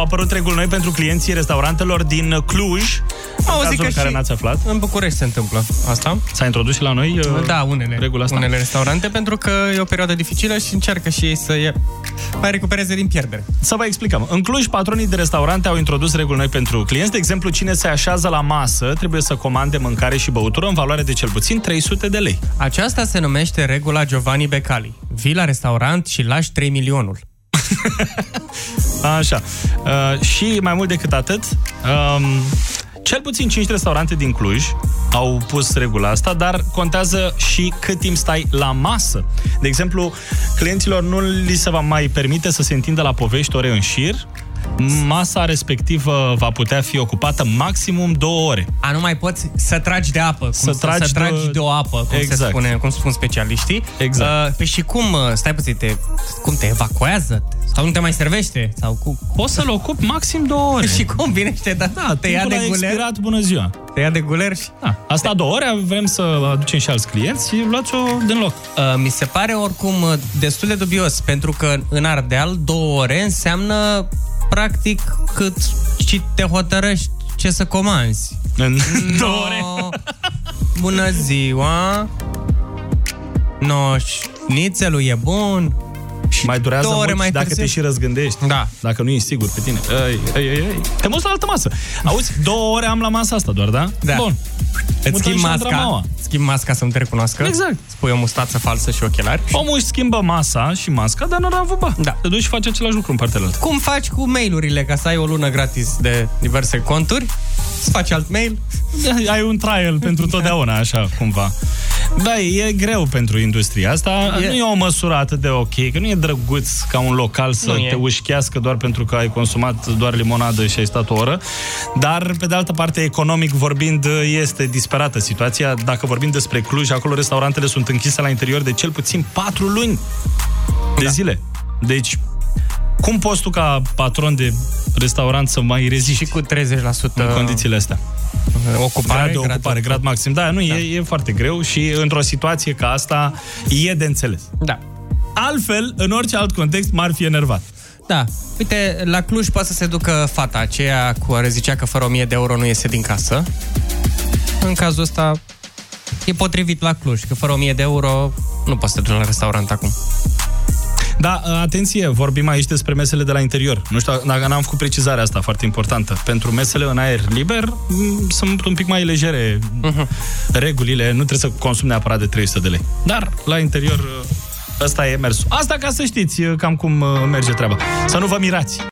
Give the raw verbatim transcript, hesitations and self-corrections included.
apărut reguli noi pentru clienții restaurantelor din Cluj, în cazul în care n-ați aflat. În București se întâmplă asta. S-a introdus și la noi uh, Da, unele, regula asta? unele restaurante, pentru că e o perioadă dificilă și încearcă și ei să ie, mai recupereze din pierdere. Să vă explicăm. În Cluj, patronii de restaurante au introdus reguli noi pentru clienți. De exemplu, cine se așează la masă trebuie să comande mâncare și băutură în valoare de cel puțin trei sute de lei. Aceasta se numește regula Giovanni Becali. Vii la restaurant și lași trei milionul. Așa. Uh, și mai mult decât atât, um, cel puțin cinci restaurante din Cluj au pus regula asta, dar contează și cât timp stai la masă. De exemplu, clienților nu li se va mai permite să se întindă la povești ore în șir. Masa respectivă va putea fi ocupată maximum două ore. A, nu mai poți să tragi de apă. Cum să, să tragi, să tragi de... de o apă, cum exact. se spune, cum spun specialiștii. Exact. Uh, păi și cum, stai puțin, te, cum te evacuează? Sau nu te mai servește? Sau cum? Poți să-l ocupi maxim două ore. Și cum vine și te, da, da, te ia de guler? expirat, bună ziua. Te ia de guler și... Da. Asta te... două ore, vrem să aducem și alți clienți și luați-o din loc. Uh, mi se pare oricum destul de dubios, pentru că în Ardeal două ore înseamnă practic cât și te hotărăști ce să comanzi. În no, două ore. Bună ziua. No, șnițelul e bun. Și mai durează două ore mult mai dacă târziu. te și răzgândești. Da. Dacă nu ești sigur pe tine. Ei, ei, ei, ei. Te muți la altă masă. Auzi, două ore am la masa asta doar, da? Da. Bun. Îți schimb masca, schimb masca să nu te recunoască. Exact. Spui o mustață falsă și ochelari. Omul își schimbă masa și masca, dar nu a avut ba. Da. Te duci și faci același lucru în partea altă. Cum faci cu mail-urile ca să ai o lună gratis de diverse conturi? Îți faci alt mail. Ai un trial pentru totdeauna, așa, cumva. Da, e greu pentru industria asta. E... Nu e o măsură atât de ok, că nu e drăguț ca un local să nu te e. ușchească doar pentru că ai consumat doar limonadă și ai stat o oră. Dar, pe de altă parte, economic vorbind, este disperată situația. Dacă vorbim despre Cluj, acolo restaurantele sunt închise la interior de cel puțin patru luni de da. zile. Deci, cum poți tu ca patron de restaurant să mai reziști și cu treizeci la sută în condițiile astea? Ocupare, grad de ocupare, grad, grad maxim. Da, nu, da. E, e foarte greu și într-o situație ca asta e de înțeles. Da. Altfel, în orice alt context, m-ar fi enervat. Da. Uite, la Cluj poate să se ducă fata aceea cu care zicea că fără o mie de euro nu iese din casă. În cazul ăsta e potrivit la Cluj, că fără o mie de euro nu poți să te duci la restaurant acum. Da, atenție, vorbim aici despre mesele de la interior. Nu știu dacă n-am făcut precizarea asta, foarte importantă. Pentru mesele în aer liber sunt un pic mai legere uh-huh. regulile, nu trebuie să consumi neapărat de trei sute de lei. Dar la interior ăsta e mersul. Asta ca să știți cam cum merge treaba. Să nu vă mirați.